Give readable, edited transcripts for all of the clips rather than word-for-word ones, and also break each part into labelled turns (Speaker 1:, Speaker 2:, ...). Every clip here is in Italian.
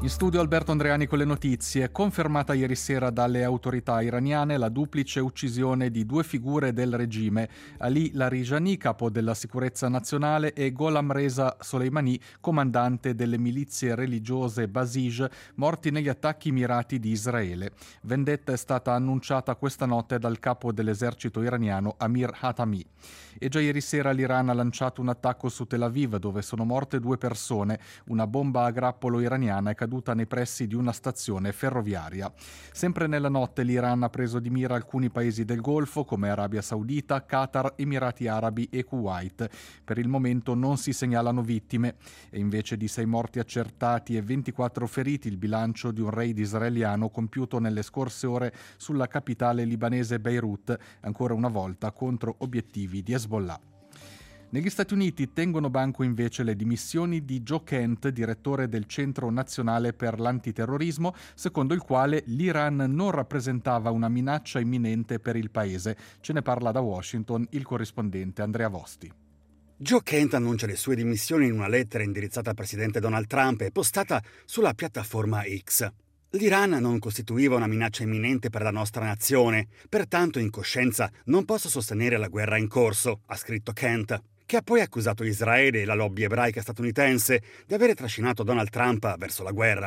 Speaker 1: In studio Alberto Andreani con le notizie. Confermata ieri sera dalle autorità iraniane la duplice uccisione di due figure del regime, Ali Larijani, capo della sicurezza nazionale, e Gholam Reza Soleimani, comandante delle milizie religiose Basij, morti negli attacchi mirati di Israele. Vendetta è stata annunciata questa notte dal capo dell'esercito iraniano Amir Hatami. E già ieri sera l'Iran ha lanciato un attacco su Tel Aviv dove sono morte 2 persone. Una bomba a grappolo iraniana è caduta nei pressi di una stazione ferroviaria. Sempre nella notte l'Iran ha preso di mira alcuni paesi del Golfo come Arabia Saudita, Qatar, Emirati Arabi e Kuwait. Per il momento non si segnalano vittime e invece di 6 morti accertati e 24 feriti il bilancio di un raid israeliano compiuto nelle scorse ore sulla capitale libanese Beirut, ancora una volta contro obiettivi di Hezbollah. Negli Stati Uniti tengono banco invece le dimissioni di Joe Kent, direttore del Centro Nazionale per l'Antiterrorismo, secondo il quale l'Iran non rappresentava una minaccia imminente per il paese. Ce ne parla da Washington il corrispondente Andrea Vosti.
Speaker 2: Joe Kent annuncia le sue dimissioni in una lettera indirizzata al presidente Donald Trump e postata sulla piattaforma X. L'Iran non costituiva una minaccia imminente per la nostra nazione, pertanto in coscienza non posso sostenere la guerra in corso, ha scritto Kent, che ha poi accusato Israele e la lobby ebraica statunitense di avere trascinato Donald Trump verso la guerra.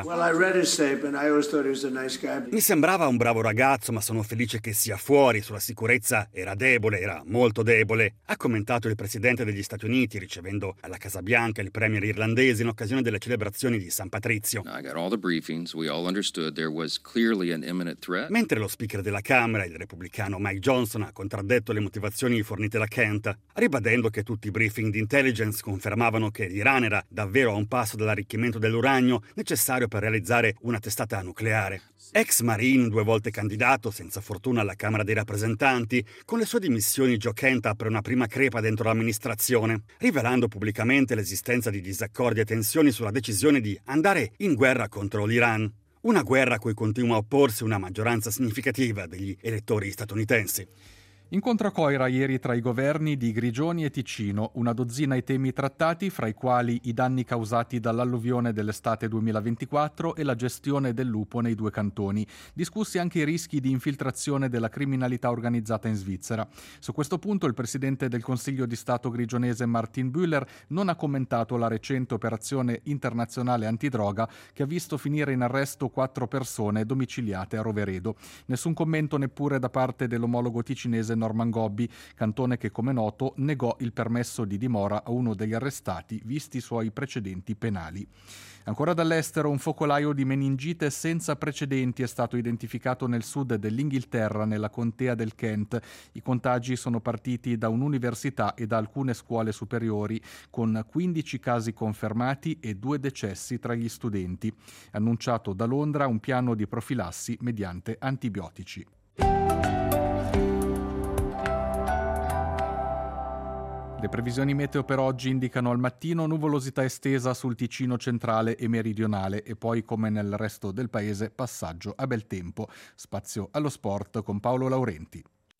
Speaker 2: Mi sembrava un bravo ragazzo, ma sono felice che sia fuori. Sulla sicurezza era molto debole, ha commentato il presidente degli Stati Uniti, ricevendo alla Casa Bianca il premier irlandese in occasione delle celebrazioni di San Patrizio. Mentre lo speaker della Camera, il repubblicano Mike Johnson, ha contraddetto le motivazioni fornite da Kent, ribadendo che tutti i briefing di intelligence confermavano che l'Iran era davvero a un passo dall'arricchimento dell'uranio necessario per realizzare una testata nucleare. Ex marine, 2 volte candidato, senza fortuna alla Camera dei rappresentanti, con le sue dimissioni Joe Kent apre una prima crepa dentro l'amministrazione, rivelando pubblicamente l'esistenza di disaccordi e tensioni sulla decisione di andare in guerra contro l'Iran. Una guerra a cui continua a opporsi una maggioranza significativa degli elettori statunitensi.
Speaker 1: Incontro a Coira ieri tra i governi di Grigioni e Ticino, una dozzina i temi trattati, fra i quali i danni causati dall'alluvione dell'estate 2024 e la gestione del lupo nei 2 cantoni. Discussi anche i rischi di infiltrazione della criminalità organizzata in Svizzera. Su questo punto il presidente del Consiglio di Stato grigionese Martin Bühler non ha commentato la recente operazione internazionale antidroga che ha visto finire in arresto 4 persone domiciliate a Roveredo. Nessun commento neppure da parte dell'omologo ticinese Norman Gobbi, cantone che, come noto, negò il permesso di dimora a uno degli arrestati, visti i suoi precedenti penali. Ancora dall'estero, un focolaio di meningite senza precedenti è stato identificato nel sud dell'Inghilterra, nella contea del Kent. I contagi sono partiti da un'università e da alcune scuole superiori, con 15 casi confermati e 2 decessi tra gli studenti. Annunciato da Londra un piano di profilassi mediante antibiotici. Le previsioni meteo per oggi indicano al mattino nuvolosità estesa sul Ticino centrale e meridionale e poi, come nel resto del paese, passaggio a bel tempo. Spazio allo sport con Paolo Laurenti.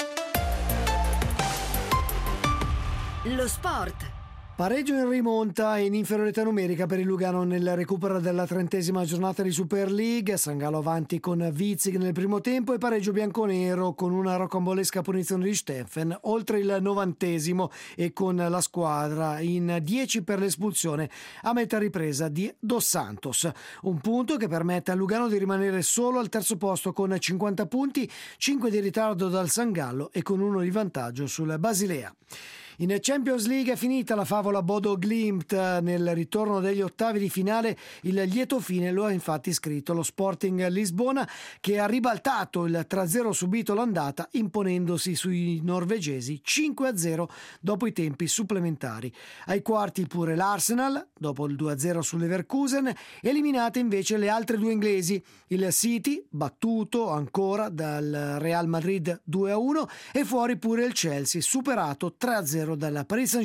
Speaker 3: Lo sport.
Speaker 4: Pareggio in rimonta e in inferiorità numerica per il Lugano nel recupero della 30ª giornata di Super League. San Gallo avanti con Witzig nel primo tempo e pareggio bianconero con una rocambolesca punizione di Steffen oltre il 90° e con la squadra in 10 per l'espulsione a metà ripresa di Dos Santos. Un punto che permette al Lugano di rimanere solo al terzo posto con 50 punti, 5 di ritardo dal San Gallo e con 1 di vantaggio sul Basilea. In Champions League è finita la favola Bodo-Glimt. Nel ritorno degli ottavi di finale il lieto fine lo ha infatti scritto lo Sporting Lisbona, che ha ribaltato il 3-0 subito l'andata imponendosi sui norvegesi 5-0 dopo i tempi supplementari. Ai quarti pure l'Arsenal, dopo il 2-0 sul Leverkusen, eliminate invece le altre 2 inglesi. Il City, battuto ancora dal Real Madrid 2-1, e fuori pure il Chelsea, superato 3-0 dalla Paris Saint-Germain.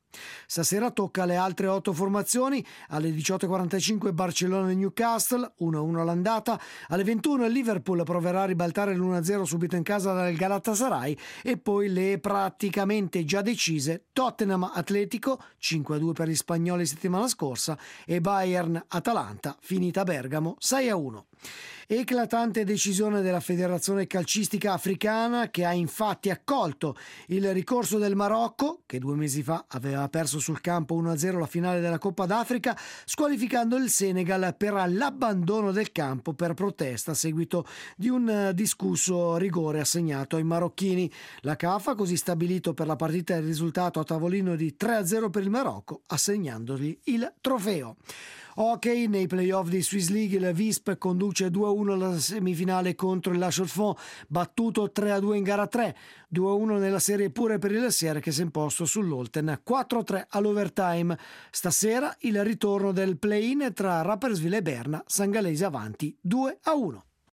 Speaker 4: Stasera tocca alle altre 8 formazioni. Alle 18:45 Barcellona e Newcastle, 1-1 all'andata. Alle 21 il Liverpool proverà a ribaltare l'1-0 subito in casa dal Galatasaray, e poi le praticamente già decise Tottenham Atletico, 5-2 per gli spagnoli settimana scorsa, e Bayern Atalanta, finita a Bergamo 6-1. Eclatante decisione della Federazione Calcistica Africana, che ha infatti accolto il ricorso del Marocco, che 2 mesi fa aveva perso sul campo 1-0 la finale della Coppa d'Africa, squalificando il Senegal per l'abbandono del campo per protesta a seguito di un discusso rigore assegnato ai marocchini. La CAF ha così stabilito per la partita il risultato a tavolino di 3-0 per il Marocco, assegnandogli il trofeo. Hockey, nei playoff di Swiss League il Visp conduce 2-1 alla semifinale contro il La Chaux-de-Fonds, battuto 3-2 in gara 3, 2-1 nella serie pure per il Sierre, che si è imposto sull'Olten 4-3 all'overtime. Stasera il ritorno del play-in tra Rapperswil e Berna, Sangalese avanti 2-1.